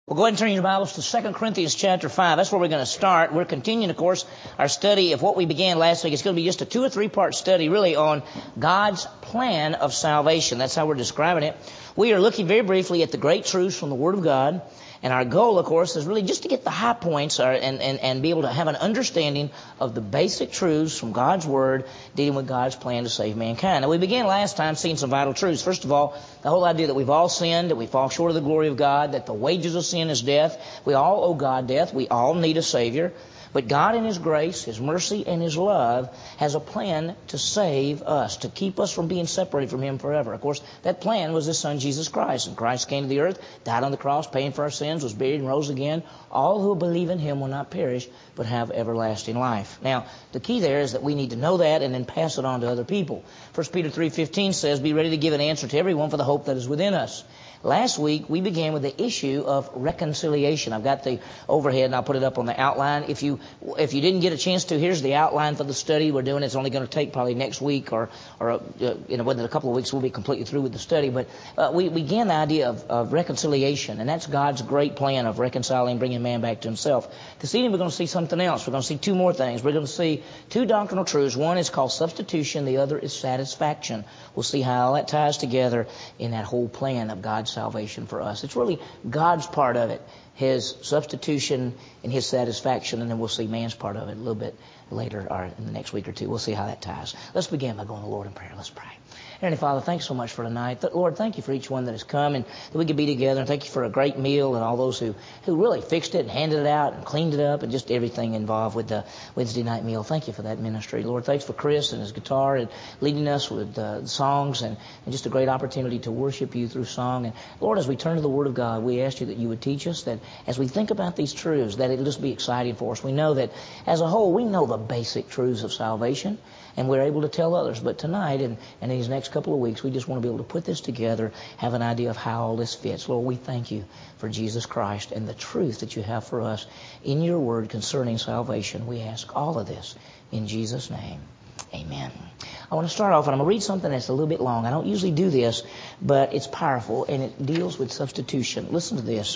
Well, go ahead and turn your Bibles to 2 Corinthians chapter 5. That's where we're going to start. We're continuing, of course, our study of what we began last week. It's going to be just a 2 or 3 part study, really, on God's plan of salvation. That's how we're describing it. We are looking very briefly at the great truths from the Word of God. And our goal, of course, is really just to get the high points and be able to have an understanding of the basic truths from God's Word dealing with God's plan to save mankind. Now, we began last time seeing some vital truths. First of all, the whole idea that we've all sinned, that we fall short of the glory of God, that the wages of sin is death. We all owe God death. We all need a Savior. But God in His grace, His mercy, and His love has a plan to save us, to keep us from being separated from Him forever. Of course, that plan was His Son, Jesus Christ. And Christ came to the earth, died on the cross, paying for our sins, was buried and rose again. All who believe in Him will not perish, but have everlasting life. Now, the key there is that we need to know that and then pass it on to other people. 1 Peter 3:15 says, "Be ready to give an answer to everyone for the hope that is within us." Last week, we began with the issue of reconciliation. I've got the overhead, and I'll put it up on the outline. If you didn't get a chance to, here's the outline for the study we're doing. It's only going to take probably next week or within a couple of weeks we'll be completely through with the study. But we began the idea of reconciliation, and that's God's great plan of reconciling, bringing man back to Himself. This evening, we're going to see something else. We're going to see 2 more things. We're going to see 2 doctrinal truths. One is called substitution. The other is satisfaction. We'll see how all that ties together in that whole plan of God's salvation for us. It's really God's part of it, His substitution and His satisfaction, and then we'll see man's part of it a little bit later or in the next week or 2. We'll see how that ties. Let's begin by going to the Lord in prayer. Let's pray. Heavenly Father, thanks so much for tonight. Lord, thank you for each one that has come and that we could be together. And thank you for a great meal and all those who really fixed it and handed it out and cleaned it up and just everything involved with the Wednesday night meal. Thank you for that ministry. Lord, thanks for Chris and his guitar and leading us with songs and just a great opportunity to worship you through song. And Lord, as we turn to the Word of God, we ask you that you would teach us, that as we think about these truths, that it'll just be exciting for us. We know that as a whole, we know the basic truths of salvation, and we're able to tell others. But tonight and in these next couple of weeks, we just want to be able to put this together, have an idea of how all this fits. Lord, we thank you for Jesus Christ and the truth that you have for us in your word concerning salvation. We ask all of this in Jesus' name. Amen. I want to start off, and I'm going to read something that's a little bit long. I don't usually do this, but it's powerful, and it deals with substitution. Listen to this.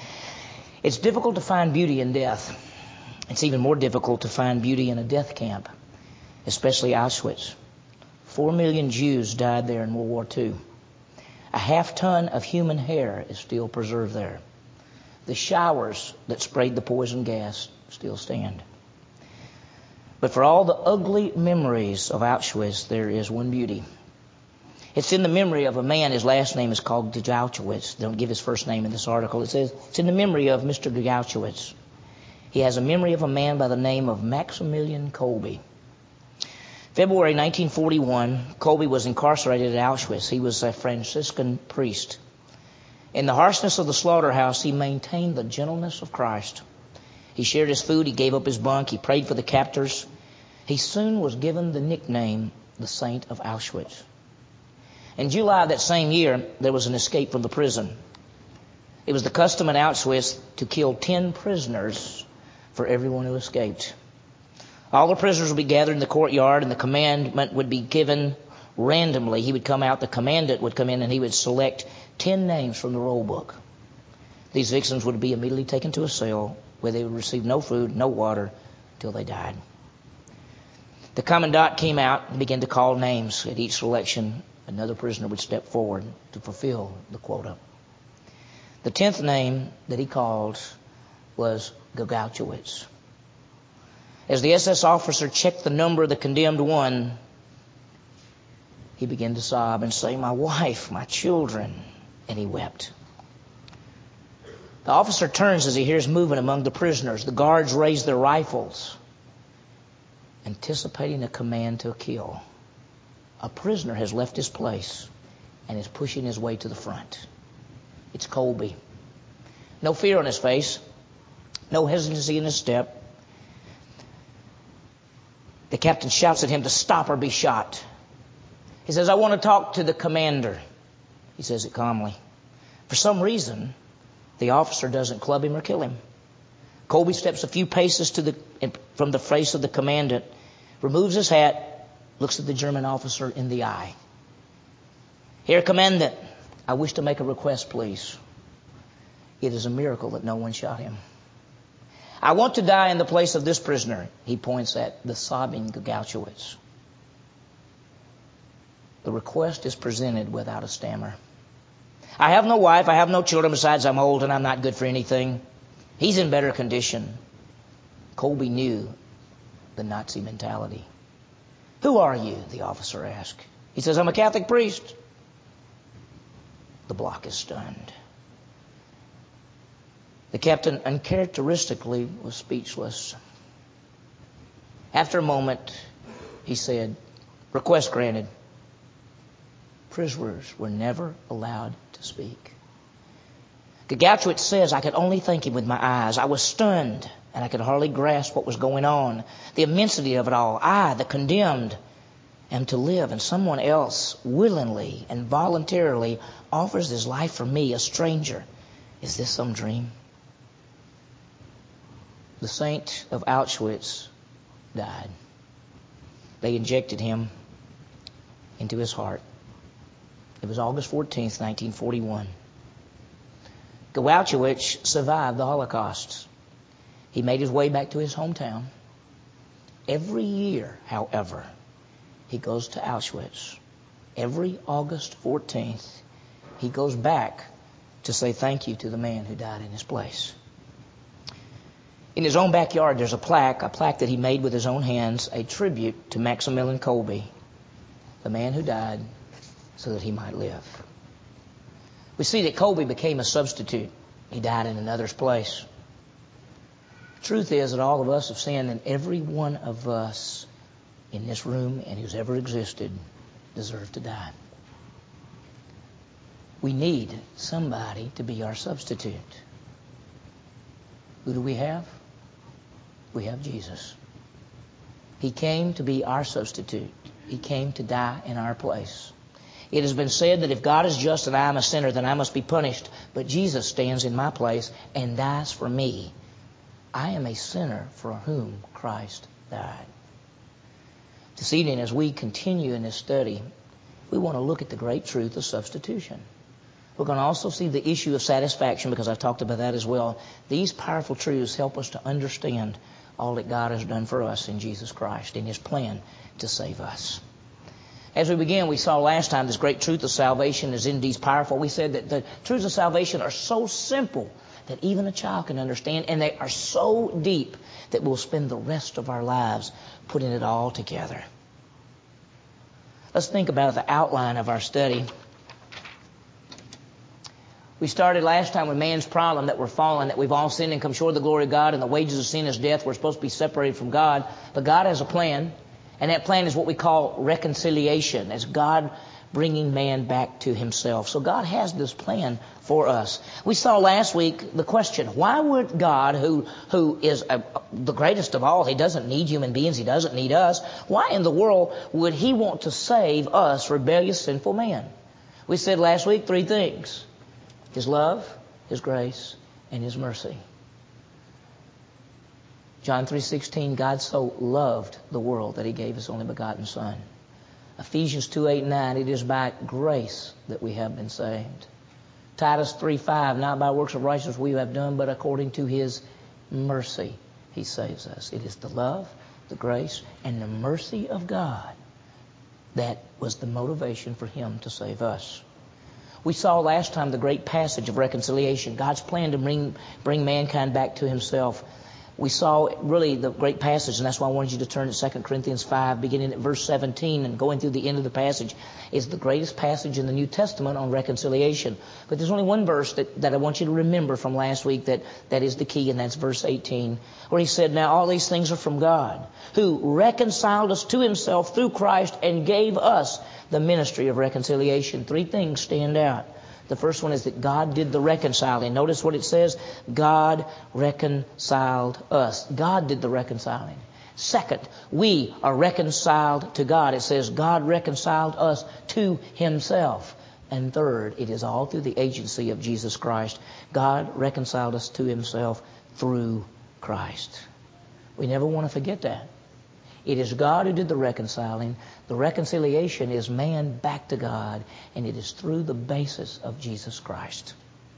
It's difficult to find beauty in death. It's even more difficult to find beauty in a death camp, especially Auschwitz. 4 million Jews died there in World War II. A half-ton of human hair is still preserved there. The showers that sprayed the poison gas still stand. But for all the ugly memories of Auschwitz, there is one beauty. It's in the memory of a man. His last name is called Gajowskiewicz. They don't give his first name in this article. It says it's in the memory of Mr. Gajowskiewicz. He has a memory of a man by the name of Maximilian Kolbe. February 1941, Kolbe was incarcerated at Auschwitz. He was a Franciscan priest. In the harshness of the slaughterhouse, he maintained the gentleness of Christ. He shared his food. He gave up his bunk. He prayed for the captors. He soon was given the nickname the Saint of Auschwitz. In July of that same year, there was an escape from the prison. It was the custom at Auschwitz to kill 10 prisoners for everyone who escaped. All the prisoners would be gathered in the courtyard, and the commandment would be given randomly. He would come out, the commandant would come in, and he would select 10 names from the roll book. These victims would be immediately taken to a cell where they would receive no food, no water, until they died. The commandant came out and began to call names. At each selection, another prisoner would step forward to fulfill the quota. The 10th name that he called was Gajowskiewicz. As the SS officer checked the number of the condemned one, he began to sob and say, "My wife, my children," and he wept. The officer turns as he hears movement among the prisoners. The guards raise their rifles, anticipating a command to kill. A prisoner has left his place and is pushing his way to the front. It's Kolbe. No fear on his face, no hesitancy in his step. The captain shouts at him to stop or be shot. He says, "I want to talk to the commander." He says it calmly. For some reason, the officer doesn't club him or kill him. Kolbe steps a few paces from the face of the commandant, removes his hat, looks at the German officer in the eye. "Here, Commandant, I wish to make a request, please. It is a miracle that no one shot him. I want to die in the place of this prisoner. He points at the sobbing Gauchowitz. The request is presented without a stammer. I have no wife, I have no children, besides I'm old and I'm not good for anything. He's in better condition. Kolbe knew the Nazi mentality. Who are you? The officer asked. He says, I'm a Catholic priest. The block is stunned. The captain uncharacteristically was speechless. After a moment, he said, request granted. Prisoners were never allowed to speak. Gauchowitz says, I could only thank him with my eyes. I was stunned, and I could hardly grasp what was going on. The immensity of it all. I, the condemned, am to live, and someone else willingly and voluntarily offers his life for me, a stranger. Is this some dream? The saint of Auschwitz died. They injected him into his heart. It was August 14th, 1941. Gauchowitz survived the Holocaust. He made his way back to his hometown. Every year, however, he goes to Auschwitz. Every August 14th, he goes back to say thank you to the man who died in his place. In his own backyard, there's a plaque that he made with his own hands, a tribute to Maximilian Kolbe, the man who died so that he might live. We see that Kolbe became a substitute. He died in another's place. The truth is that all of us have sinned, and every one of us in this room and who's ever existed deserve to die. We need somebody to be our substitute. Who do we have? We have Jesus. He came to be our substitute. He came to die in our place. It has been said that if God is just and I am a sinner, then I must be punished. But Jesus stands in my place and dies for me. I am a sinner for whom Christ died. This evening, as we continue in this study, we want to look at the great truth of substitution. We're going to also see the issue of satisfaction, because I've talked about that as well. These powerful truths help us to understand all that God has done for us in Jesus Christ, in His plan to save us. As we began, we saw last time this great truth of salvation is indeed powerful. We said that the truths of salvation are so simple that even a child can understand, and they are so deep that we'll spend the rest of our lives putting it all together. Let's think about the outline of our study. We started last time with man's problem, that we're fallen, that we've all sinned and come short of the glory of God, and the wages of sin is death. We're supposed to be separated from God. But God has a plan, and that plan is what we call reconciliation, as God bringing man back to Himself. So God has this plan for us. We saw last week the question, why would God, who is the greatest of all, He doesn't need human beings, He doesn't need us, why in the world would He want to save us, rebellious, sinful man? We said last week 3 things. His love, His grace, and His mercy. John 3:16, God so loved the world that He gave His only begotten Son. Ephesians 2:8-9, it is by grace that we have been saved. Titus 3:5, not by works of righteousness we have done, but according to His mercy He saves us. It is the love, the grace, and the mercy of God that was the motivation for Him to save us. We saw last time the great passage of reconciliation, God's plan to bring mankind back to Himself. We saw really the great passage, and that's why I wanted you to turn to 2 Corinthians 5, beginning at verse 17 and going through the end of the passage, is the greatest passage in the New Testament on reconciliation. But there's only one verse that I want you to remember from last week that is the key, and that's verse 18, where he said, now all these things are from God, who reconciled us to Himself through Christ and gave us the ministry of reconciliation. 3 things stand out. The first one is that God did the reconciling. Notice what it says. God reconciled us. God did the reconciling. Second, we are reconciled to God. It says God reconciled us to Himself. And third, it is all through the agency of Jesus Christ. God reconciled us to Himself through Christ. We never want to forget that. It is God who did the reconciling. The reconciliation is man back to God, and it is through the basis of Jesus Christ.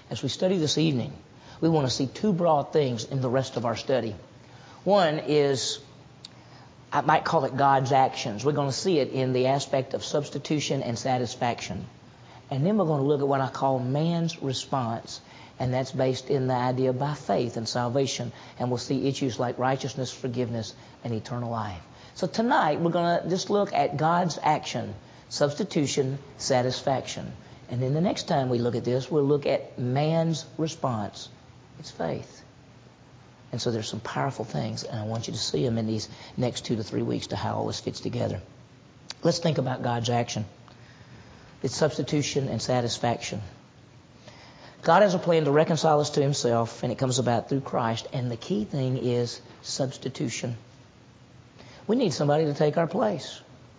As we study this evening, we want to see two broad things in the rest of our study. One is, I might call it God's actions. We're going to see it in the aspect of substitution and satisfaction. And then we're going to look at what I call man's response. And that's based in the idea by faith and salvation. And we'll see issues like righteousness, forgiveness, and eternal life. So tonight, we're going to just look at God's action, substitution, satisfaction. And then the next time we look at this, we'll look at man's response. It's faith. And so there's some powerful things, and I want you to see them in these next 2 to 3 weeks to how all this fits together. Let's think about God's action. It's substitution and satisfaction. God has a plan to reconcile us to Himself, and it comes about through Christ. And the key thing is substitution. We need somebody to take our place.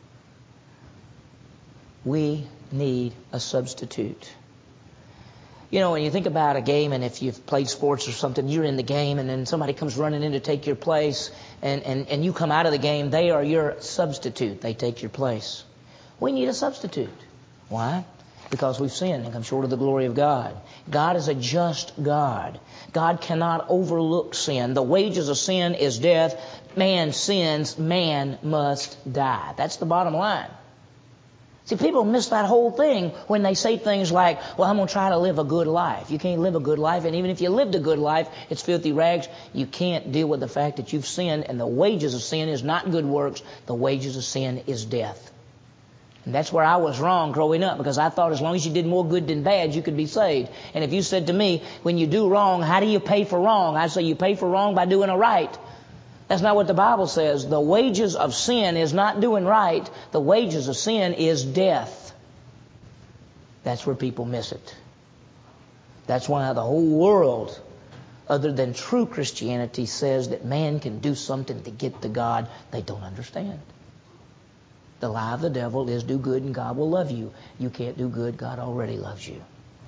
We need a substitute. You know, when you think about a game, and if you've played sports or something, you're in the game, and then somebody comes running in to take your place, and you come out of the game, they are your substitute. They take your place. We need a substitute. Why? Because we've sinned and come short of the glory of God. God is a just God. God cannot overlook sin. The wages of sin is death. Man sins, man must die. That's the bottom line. See, people miss that whole thing when they say things like, well, I'm going to try to live a good life. You can't live a good life, and even if you lived a good life, it's filthy rags. You can't deal with the fact that you've sinned, and the wages of sin is not good works. The wages of sin is death. And that's where I was wrong growing up, because I thought as long as you did more good than bad, you could be saved. And if you said to me, when you do wrong, how do you pay for wrong? I'd say you pay for wrong by doing a right. That's not what the Bible says. The wages of sin is not doing right. The wages of sin is death. That's where people miss it. That's why the whole world, other than true Christianity, says that man can do something to get to God. They don't understand. The lie of the devil is do good and God will love you. You can't do good. God already loves you.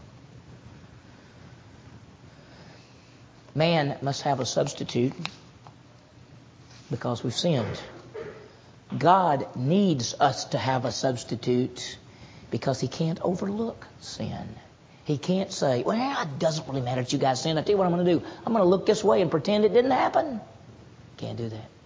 Man must have a substitute because we've sinned. God needs us to have a substitute because He can't overlook sin. He can't say, well, it doesn't really matter that you guys sinned. I tell you what I'm going to do. I'm going to look this way and pretend it didn't happen. Can't do that.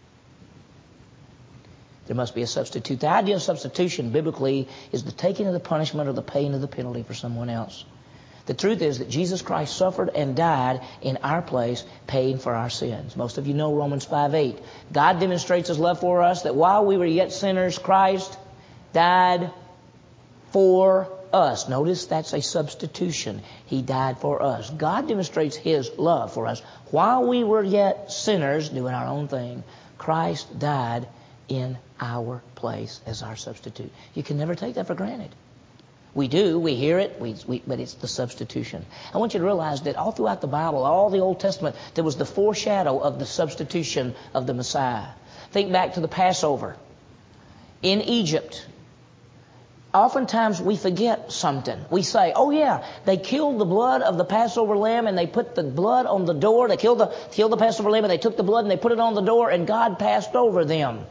There must be a substitute. The idea of substitution biblically is the taking of the punishment or the paying of the penalty for someone else. The truth is that Jesus Christ suffered and died in our place, paying for our sins. Most of you know Romans 5:8. God demonstrates His love for us that while we were yet sinners, Christ died for us. Notice that's a substitution. He died for us. God demonstrates His love for us. While we were yet sinners, doing our own thing, Christ died in our place as our substitute. You can never take that for granted. We do, we hear it, but it's the substitution. I want you to realize that all throughout the Bible, all the Old Testament, there was the foreshadow of the substitution of the Messiah. Think back to the Passover. In Egypt, oftentimes we forget something. We say, oh yeah, they killed the blood of the Passover lamb and they put the blood on the door. They killed the Passover lamb and they took the blood and they put it on the door and God passed over them.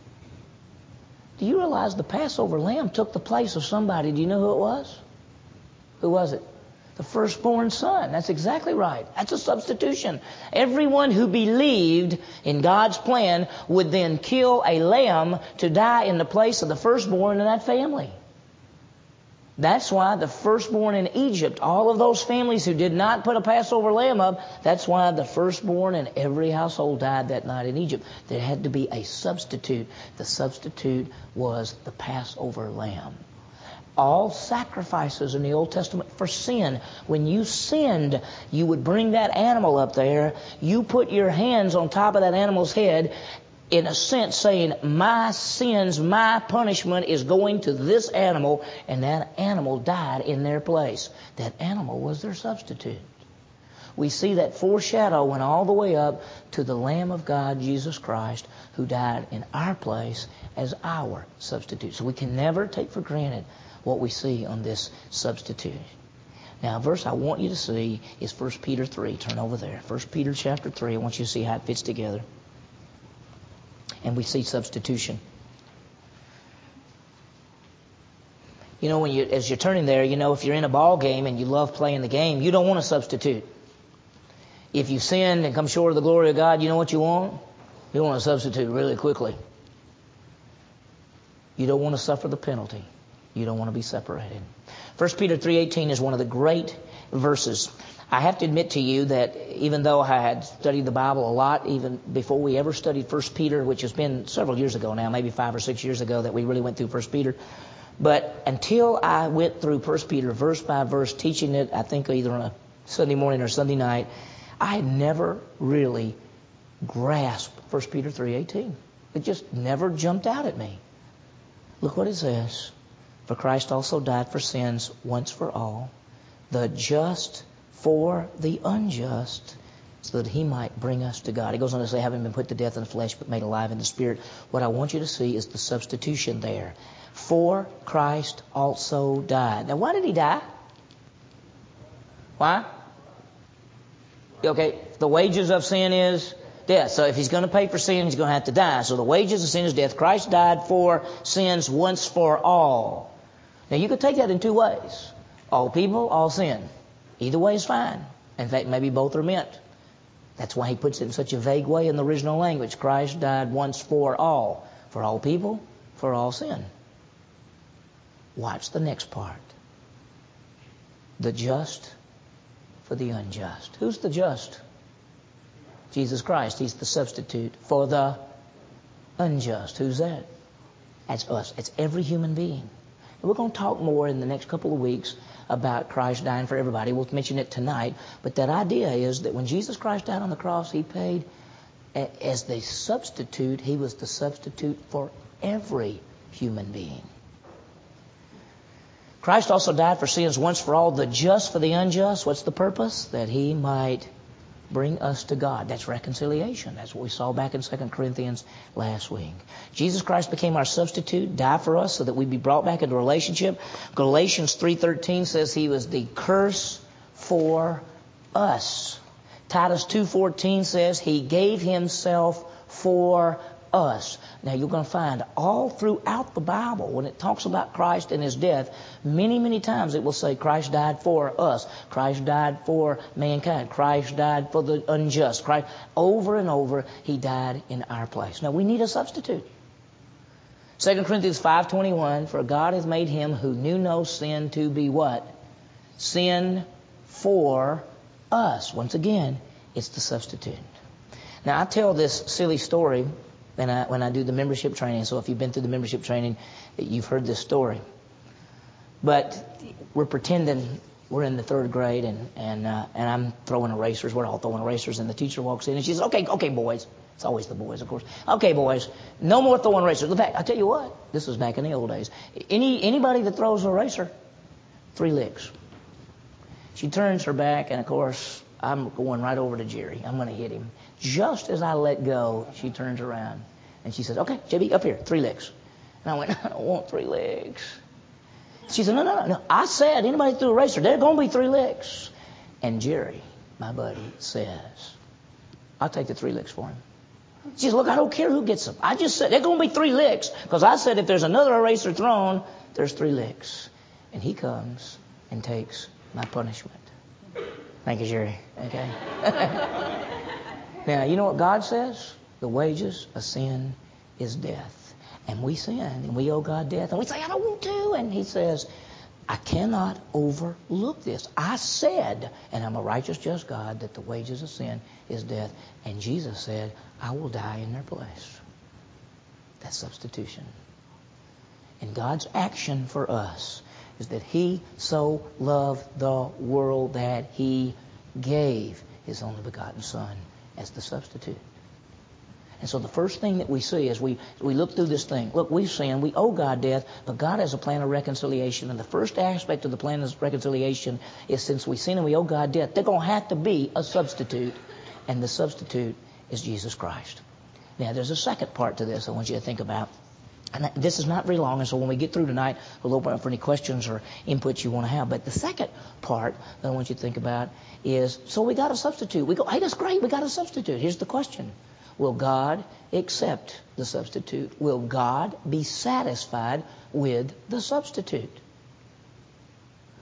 Do you realize the Passover lamb took the place of somebody? Do you know who it was? Who was it? The firstborn son. That's exactly right. That's a substitution. Everyone who believed in God's plan would then kill a lamb to die in the place of the firstborn in that family. That's why the firstborn in Egypt, all of those families who did not put a Passover lamb up, that's why the firstborn in every household died that night in Egypt. There had to be a substitute. The substitute was the Passover lamb. All sacrifices in the Old Testament for sin. When you sinned, you would bring that animal up there. You put your hands on top of that animal's head, in a sense saying, my sins, my punishment is going to this animal, and that animal died in their place. That animal was their substitute. We see that foreshadowing all the way up to the Lamb of God, Jesus Christ, who died in our place as our substitute. So we can never take for granted what we see on this substitute. Now, a verse I want you to see is 1 Peter 3. Turn over there. 1 Peter chapter 3. I want you to see how it fits together. And we see substitution. You know, as you're turning there, you know, if you're in a ball game and you love playing the game, you don't want a substitute. If you sin and come short of the glory of God, you know what you want? You want a substitute really quickly. You don't want to suffer the penalty. You don't want to be separated. 1 Peter 3:18 is one of the great verses. I have to admit to you that even though I had studied the Bible a lot, even before we ever studied 1 Peter, which has been several years ago now, maybe 5 or 6 years ago that we really went through 1 Peter. But until I went through 1 Peter verse by verse, teaching it, I think either on a Sunday morning or Sunday night, I had never really grasped 1 Peter 3:18. It just never jumped out at me. Look what it says. For Christ also died for sins once for all, the just for the unjust, so that he might bring us to God. He goes on to say, having been put to death in the flesh, but made alive in the spirit. What I want you to see is the substitution there. For Christ also died. Now, why did he die? Why? Okay, the wages of sin is death. So if he's going to pay for sin, he's going to have to die. So the wages of sin is death. Christ died for sins once for all. Now, you could take that in two ways. All people, all sin. Either way is fine. In fact, maybe both are meant. That's why he puts it in such a vague way in the original language. Christ died once for all. For all people, for all sin. Watch the next part. The just for the unjust. Who's the just? Jesus Christ. He's the substitute for the unjust. Who's that? That's us. It's every human being. And we're going to talk more in the next couple of weeks about Christ dying for everybody. We'll mention it tonight. But that idea is that when Jesus Christ died on the cross, he paid as the substitute. He was the substitute for every human being. Christ also died for sins once for all, the just for the unjust. What's the purpose? That he might bring us to God. That's reconciliation. That's what we saw back in 2 Corinthians last week. Jesus Christ became our substitute, died for us so that we'd be brought back into a relationship. Galatians 3:13 says he was the curse for us. Titus 2:14 says he gave himself for us. Now you're going to find all throughout the Bible, when it talks about Christ and his death, many, many times it will say Christ died for us. Christ died for mankind. Christ died for the unjust. Christ, over and over, he died in our place. Now we need a substitute. 2 Corinthians 5:21, for God has made him who knew no sin to be what? Sin for us. Once again, it's the substitute. Now I tell this silly story when I do the membership training. So if you've been through the membership training, you've heard this story. But we're pretending we're in the third grade and I'm throwing erasers. We're all throwing erasers, and the teacher walks in and she says, okay, boys. It's always the boys, of course. Okay, boys, no more throwing erasers. In fact, I tell you what, this was back in the old days. Anybody that throws an eraser, 3 licks. She turns her back, and of course, I'm going right over to Jerry. I'm going to hit him. Just as I let go, she turns around and she says, okay, JB, up here, 3 licks. And I went, I don't want 3 licks. She said, no. I said, anybody threw a eraser, there's going to be 3 licks. And Jerry, my buddy, says, I'll take the 3 licks for him. She says, look, I don't care who gets them. I just said, there's going to be 3 licks. Because I said if there's another eraser thrown, there's 3 licks. And he comes and takes my punishment. Thank you, Jerry. Okay. Now, you know what God says? The wages of sin is death. And we sin, and we owe God death. And we say, I don't want to. And he says, I cannot overlook this. I said, and I'm a righteous, just God, that the wages of sin is death. And Jesus said, I will die in their place. That's substitution. And God's action for us is that he so loved the world that he gave his only begotten Son as the substitute. And so the first thing that we see as we look through this thing, look, we've sinned, we owe God death, but God has a plan of reconciliation. And the first aspect of the plan of reconciliation is since we sin and we owe God death, there's going to have to be a substitute. And the substitute is Jesus Christ. Now, there's a second part to this I want you to think about. And this is not very long, and so when we get through tonight, we'll open up for any questions or inputs you want to have. But the second part that I want you to think about is, so we got a substitute. We go, hey, that's great, we got a substitute. Here's the question. Will God accept the substitute? Will God be satisfied with the substitute?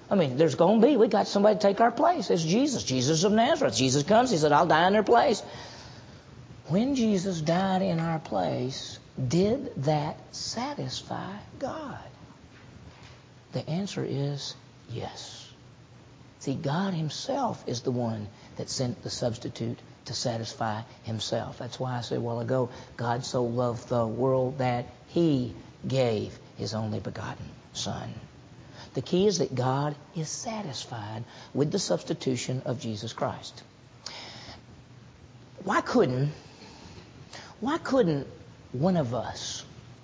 I mean, we got somebody to take our place. It's Jesus. Jesus of Nazareth. Jesus comes. He said, I'll die in their place. When Jesus died in our place, did that satisfy God? The answer is yes. See, God himself is the one that sent the substitute to satisfy himself. That's why I said a while ago, God so loved the world that he gave his only begotten Son. The key is that God is satisfied with the substitution of Jesus Christ. Why couldn't one of us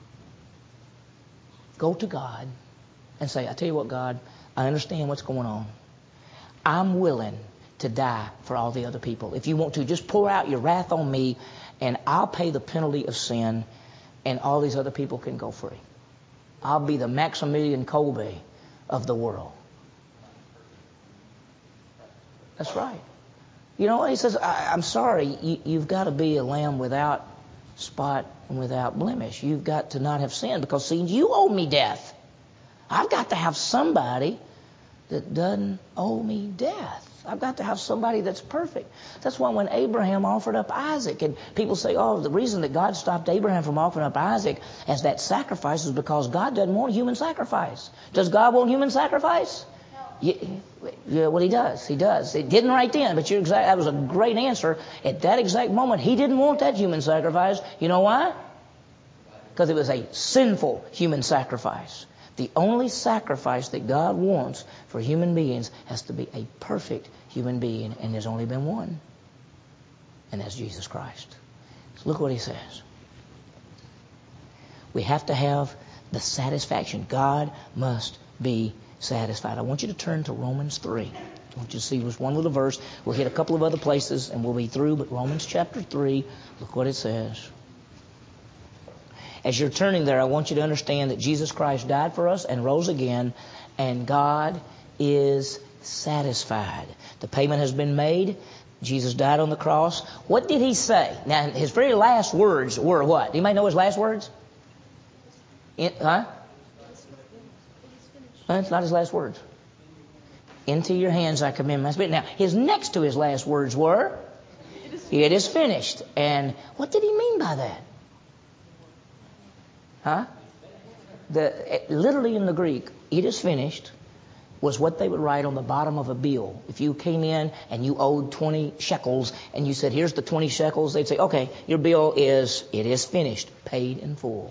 go to God and say, I tell you what, God, I understand what's going on. I'm willing to die for all the other people. If you want to, just pour out your wrath on me, and I'll pay the penalty of sin, and all these other people can go free. I'll be the Maximilian Kolbe of the world. That's right. You know what? He says, I'm sorry, you've got to be a lamb without spot and without blemish. You've got to not have sinned because, see, you owe me death. I've got to have somebody that doesn't owe me death. I've got to have somebody that's perfect. That's why when Abraham offered up Isaac, and people say, oh, the reason that God stopped Abraham from offering up Isaac as that sacrifice is because God doesn't want human sacrifice. Does God want human sacrifice? Yeah, well, he does. He does. It didn't right then, but that was a great answer. At that exact moment, he didn't want that human sacrifice. You know why? Because it was a sinful human sacrifice. The only sacrifice that God wants for human beings has to be a perfect human being, and there's only been one, and that's Jesus Christ. So look what he says. We have to have the satisfaction. God must be satisfied. I want you to turn to Romans 3. I want you to see just one little verse. We'll hit a couple of other places, and we'll be through, but Romans chapter 3, look what it says. As you're turning there, I want you to understand that Jesus Christ died for us and rose again, and God is satisfied. The payment has been made. Jesus died on the cross. What did he say? Now, his very last words were what? Anybody know his last words? It's not his last words. Into your hands I commend my spirit. Now, his next to his last words were, it is finished. And what did he mean by that? Literally in the Greek, it is finished was what they would write on the bottom of a bill. If you came in and you owed 20 shekels and you said, here's the 20 shekels, they'd say, okay, your bill is, it is finished, paid in full.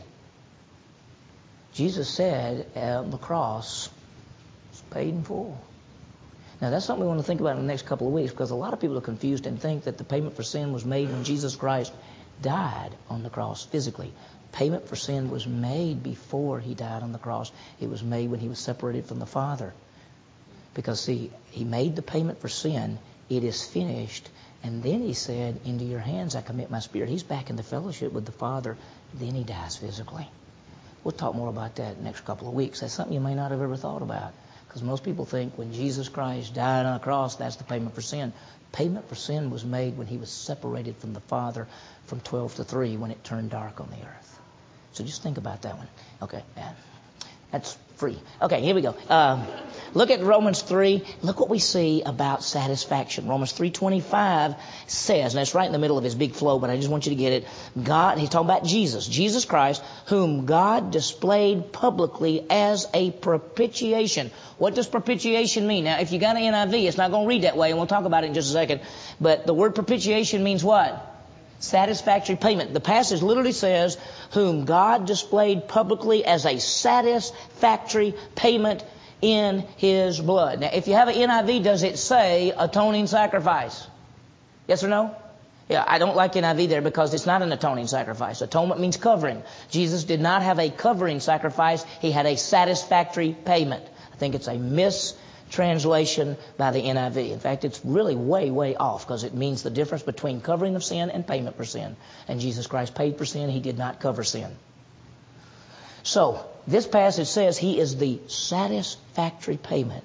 Jesus said on the cross, it's paid in full. Now, that's something we want to think about in the next couple of weeks, because a lot of people are confused and think that the payment for sin was made when Jesus Christ died on the cross physically. Payment for sin was made before he died on the cross. It was made when he was separated from the Father. Because, see, he made the payment for sin. It is finished. And then he said, into your hands I commit my spirit. He's back in the fellowship with the Father. Then he dies physically. We'll talk more about that in the next couple of weeks. That's something you may not have ever thought about. Because most people think when Jesus Christ died on the cross, that's the payment for sin. Payment for sin was made when he was separated from the Father from 12 to 3 when it turned dark on the earth. So just think about that one. Okay, that's free. Okay, here we go. Look at Romans 3. Look what we see about satisfaction. Romans 3:25 says, and that's right in the middle of his big flow, but I just want you to get it. God, he's talking about Jesus Christ, whom God displayed publicly as a propitiation. What does propitiation mean? Now, if you got an NIV, it's not going to read that way, and we'll talk about it in just a second. But the word propitiation means what? Satisfactory payment. The passage literally says, whom God displayed publicly as a satisfactory payment in his blood. Now, if you have an NIV, does it say atoning sacrifice? Yes or no? Yeah, I don't like NIV there because it's not an atoning sacrifice. Atonement means covering. Jesus did not have a covering sacrifice. He had a satisfactory payment. I think it's a mistranslation by the NIV. In fact, it's really way, way off because it means the difference between covering of sin and payment for sin. And Jesus Christ paid for sin. He did not cover sin. So, this passage says he is the satisfactory payment.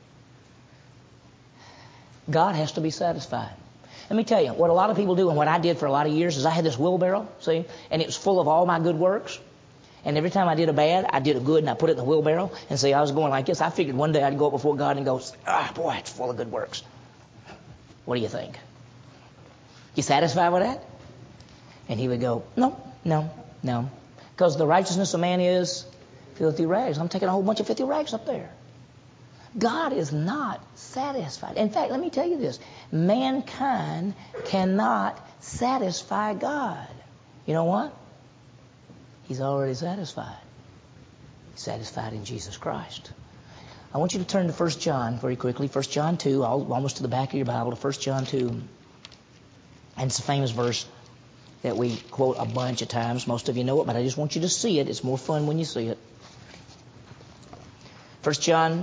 God has to be satisfied. Let me tell you, what a lot of people do and what I did for a lot of years is I had this wheelbarrow, see, and it was full of all my good works. And every time I did a bad, I did a good, and I put it in the wheelbarrow. And see, I was going like this. I figured one day I'd go up before God and go, boy, it's full of good works. What do you think? You satisfied with that? And he would go, no. Because the righteousness of man is filthy rags. I'm taking a whole bunch of filthy rags up there. God is not satisfied. In fact, let me tell you this. Mankind cannot satisfy God. You know what? He's already satisfied. He's satisfied in Jesus Christ. I want you to turn to 1 John very quickly. 1 John 2, almost to the back of your Bible, to 1 John 2. And it's a famous verse that we quote a bunch of times. Most of you know it, but I just want you to see it. It's more fun when you see it. 1 John,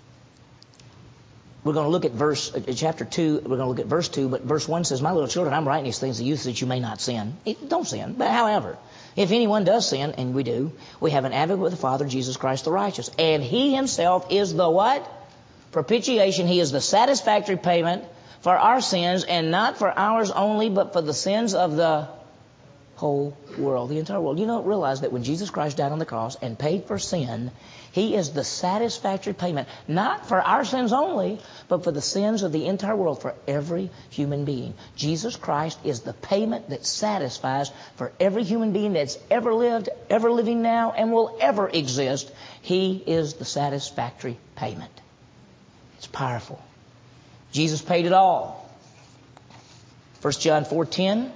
we're going to look at chapter 2, we're going to look at verse 2, but verse 1 says, "My little children, I'm writing these things to you so that you may not sin." Don't sin. But however, if anyone does sin, and we do, we have an advocate with the Father, Jesus Christ the righteous. And he himself is the what? Propitiation. He is the satisfactory payment for our sins, and not for ours only, but for the sins of the whole world, the entire world. You don't realize that when Jesus Christ died on the cross and paid for sin, he is the satisfactory payment, not for our sins only, but for the sins of the entire world, for every human being. Jesus Christ is the payment that satisfies for every human being that's ever lived, ever living now, and will ever exist. He is the satisfactory payment. It's powerful. Jesus paid it all. 1 John 4:10.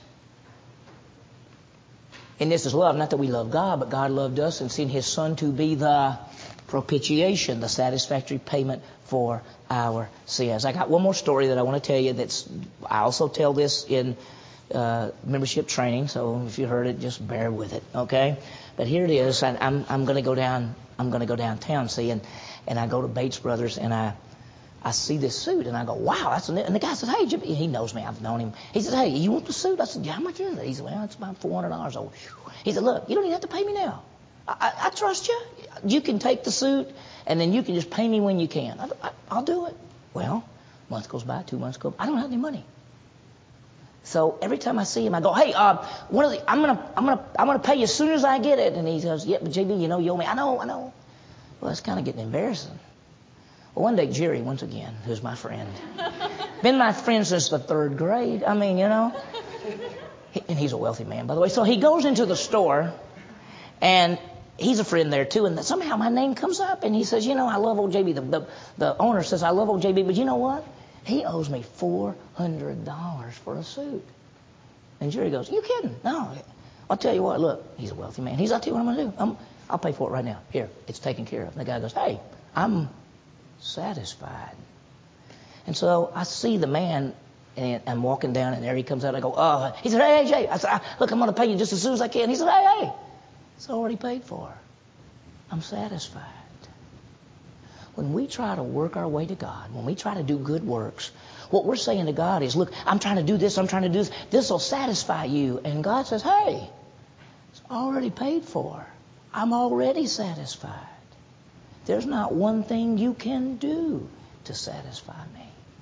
And this is love, not that we love God, but God loved us and sent his Son to be the propitiation, the satisfactory payment for our sins. I got one more story that I want to tell you. I also tell this in membership training, so if you heard it, just bear with it, okay? But here it is. I'm going to go down. I'm going to go downtown, see, and I go to Bates Brothers, and I see this suit, and I go, wow, that's and the guy says, hey, Jimmy, he knows me, I've known him. He says, hey, you want the suit? I said, yeah, how much is it? He said, well, it's about $400. Oh, he said, look, you don't even have to pay me now. I trust you. You can take the suit, and then you can just pay me when you can. I'll do it. Well, a month goes by, 2 months go by. I don't have any money. So every time I see him, I go, hey, I'm gonna pay you as soon as I get it. And he goes, yeah, but JB, you know you owe me. I know. Well, it's kind of getting embarrassing. Well, one day, Jerry, once again, who's my friend, been my friend since the 3rd grade. I mean, you know, and he's a wealthy man, by the way. So he goes into the store, and he's a friend there too. And somehow my name comes up, and he says, you know, I love old JB. The owner says, I love old JB, but you know what? He owes me $400 for a suit. And Jerry goes, you kidding? No. I'll tell you what, look, he's a wealthy man. I'll tell you what I'm going to do. I'll pay for it right now. Here, it's taken care of. And the guy goes, hey, I'm satisfied. And so I see the man, and I'm walking down, and there he comes out. I go, he said, hey, Jay. I said, look, I'm going to pay you just as soon as I can. He said, hey, it's already paid for. I'm satisfied. When we try to work our way to God, when we try to do good works, what we're saying to God is, look, I'm trying to do this, I'm trying to do this. This will satisfy you. And God says, hey, it's already paid for. I'm already satisfied. There's not one thing you can do to satisfy me.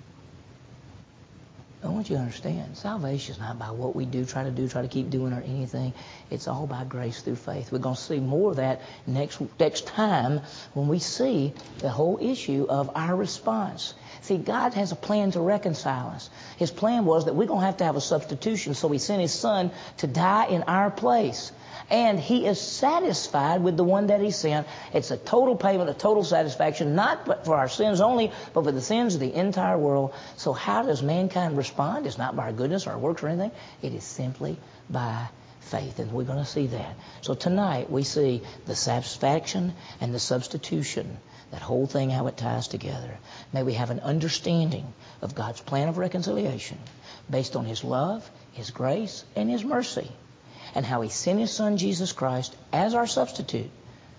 I want you to understand, salvation is not by what we do, try to keep doing or anything. It's all by grace through faith. We're going to see more of that next time when we see the whole issue of our response. See, God has a plan to reconcile us. His plan was that we're going to have a substitution, so he sent his Son to die in our place. And he is satisfied with the one that he sent. It's a total payment, a total satisfaction, not for our sins only, but for the sins of the entire world. So how does mankind respond? It's not by our goodness or our works or anything. It is simply by faith. And we're going to see that. So tonight we see the satisfaction and the substitution, that whole thing, how it ties together. May we have an understanding of God's plan of reconciliation based on his love, his grace, and his mercy, and how he sent his Son, Jesus Christ, as our substitute,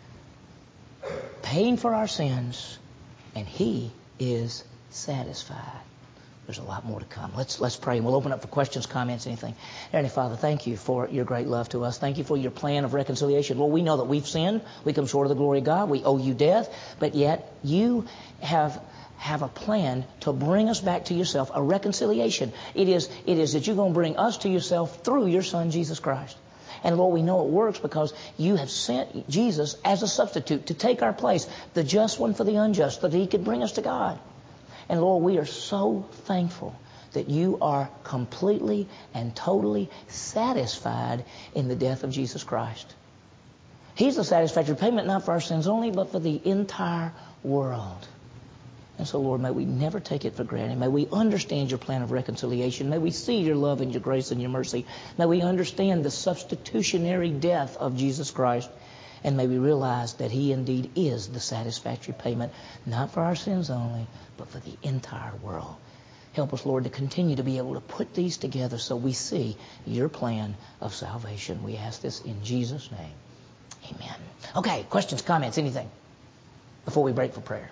paying for our sins, and he is satisfied. There's a lot more to come. Let's pray, and we'll open up for questions, comments, anything. Heavenly Father, thank you for your great love to us. Thank you for your plan of reconciliation. Lord, we know that we've sinned. We come short of the glory of God. We owe you death, but yet you have a plan to bring us back to yourself, a reconciliation. It is that you're going to bring us to yourself through your Son, Jesus Christ. And Lord, we know it works because you have sent Jesus as a substitute to take our place, the just one for the unjust, so that he could bring us to God. And Lord, we are so thankful that you are completely and totally satisfied in the death of Jesus Christ. He's the satisfactory payment, not for our sins only, but for the entire world. And so, Lord, may we never take it for granted. May we understand your plan of reconciliation. May we see your love and your grace and your mercy. May we understand the substitutionary death of Jesus Christ. And may we realize that he indeed is the satisfactory payment, not for our sins only, but for the entire world. Help us, Lord, to continue to be able to put these together so we see your plan of salvation. We ask this in Jesus' name. Amen. Okay, questions, comments, anything before we break for prayer?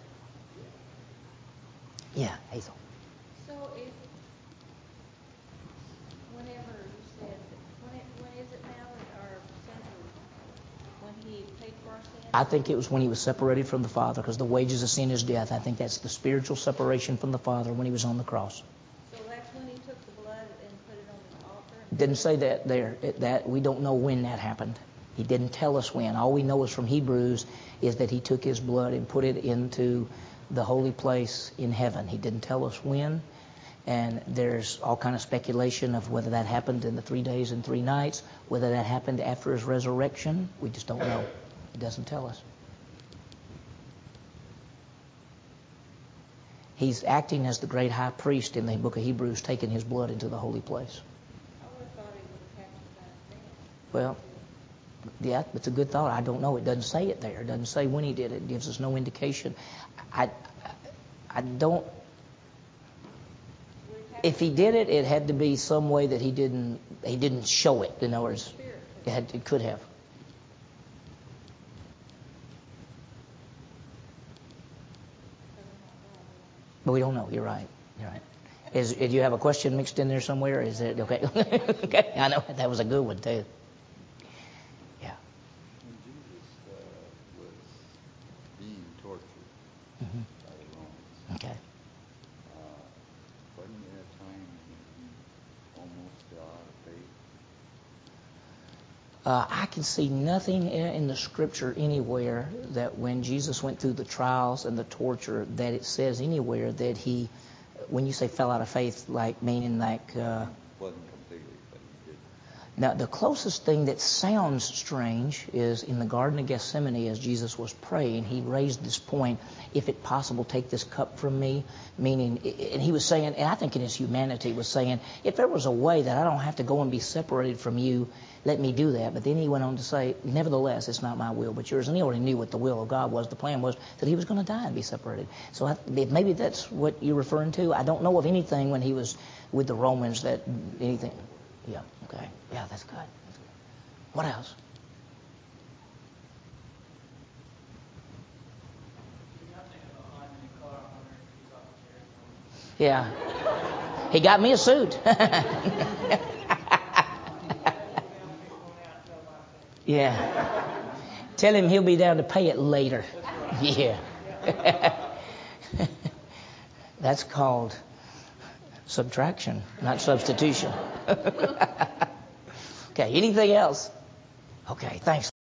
Yeah, Hazel. So if, whenever you said, when is it now that our sins are, when he paid for our sins? I think it was when he was separated from the Father, because the wages of sin is death. I think that's the spiritual separation from the Father when he was on the cross. So that's when he took the blood and put it on the altar? Didn't say that there. That we don't know when that happened. He didn't tell us when. All we know is from Hebrews is that he took his blood and put it into the holy place in heaven. He didn't tell us when. And there's all kind of speculation of whether that happened in the 3 days and 3 nights, whether that happened after his resurrection. We just don't know. It doesn't tell us. He's acting as the great high priest in the book of Hebrews, taking his blood into the holy place. I would have thought he would have had to have done it then. Well, yeah, it's a good thought. I don't know. It doesn't say it there. It doesn't say when he did it. It gives us no indication. I don't... If he did it, it had to be some way that he didn't show it. In other words, it could have. But we don't know. You're right. You're right. Do you have a question mixed in there somewhere? Is it okay? Okay, I know that was a good one too. Yeah. When Jesus was being tortured by the Romans, Okay. wasn't there a time when he almost fell out of faith? I can see nothing in the Scripture anywhere that when Jesus went through the trials and the torture that it says anywhere that he, when you say fell out of faith, like meaning like... Wasn't completely, but he did. Now, the closest thing that sounds strange is in the Garden of Gethsemane as Jesus was praying, he raised this point, if it possible, take this cup from me, meaning, and he was saying, and I think in his humanity was saying, if there was a way that I don't have to go and be separated from you, let me do that. But then he went on to say, nevertheless, it's not my will but yours. And he already knew what the will of God was. The plan was that he was going to die and be separated. So maybe that's what you're referring to. I don't know of anything when he was with the Romans that anything... Yeah, okay. Yeah, that's good. That's good. What else? Yeah. He got me a suit. Yeah. Tell him he'll be down to pay it later. Yeah. That's called subtraction, not substitution. Okay, anything else? Okay, thanks.